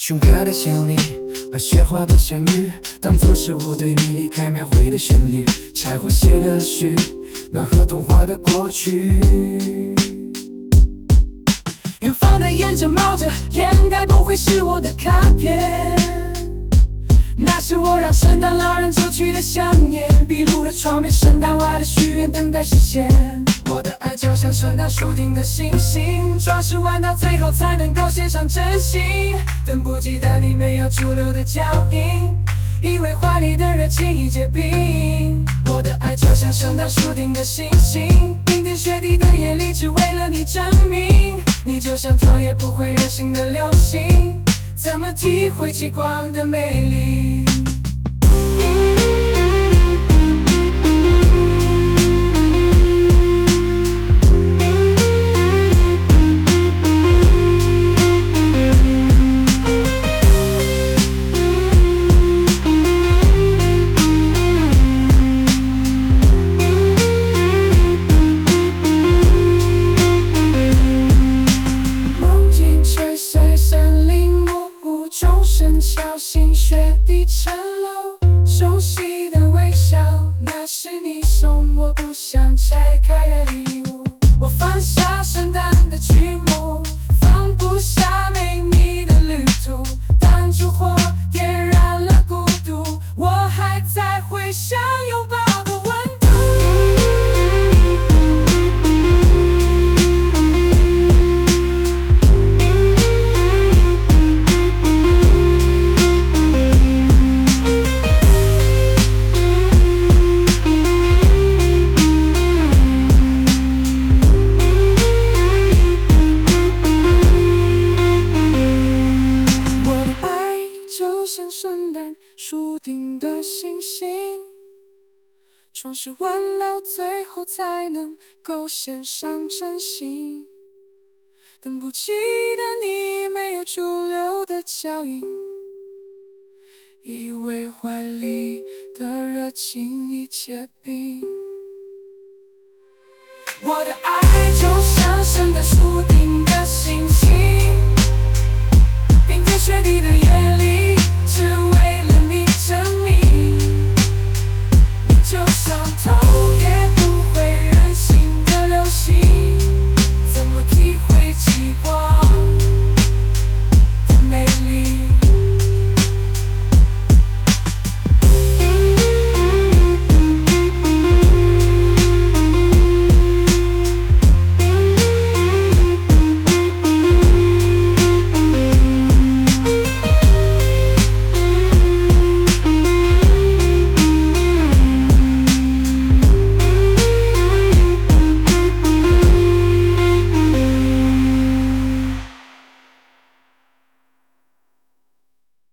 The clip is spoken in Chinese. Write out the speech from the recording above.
胸刻的千里和雪花的相遇，当作是我对你离开描绘的旋律。柴火写的序，暖和童话的过去。远方的烟正冒着烟，该不会是我的卡片？那是我让圣诞老人走去的想念，壁炉的窗边，圣诞外的许愿等待实现。我的爱就像圣诞树顶的星星，装饰完到最后才能够献上真心。等不及的你没有驻留的脚印，以为怀里的热情已结冰。我的爱就像圣诞树顶的星星，冰天雪地的夜里只为了你证明。你就像头也不会任性的流星，怎么体会极光的美丽？小心雪地城楼，熟悉的微笑，那是你送我不想拆开的礼物。我放下圣诞的曲目，放不下没你的旅途。当烛火点燃了孤独，我还在回想拥抱的温度。圣诞树顶的星星，装饰完了最后才能够献上真心。等不及的你没有驻留的脚印，以为怀里的热情已结冰。我的爱就像圣诞树顶的星星，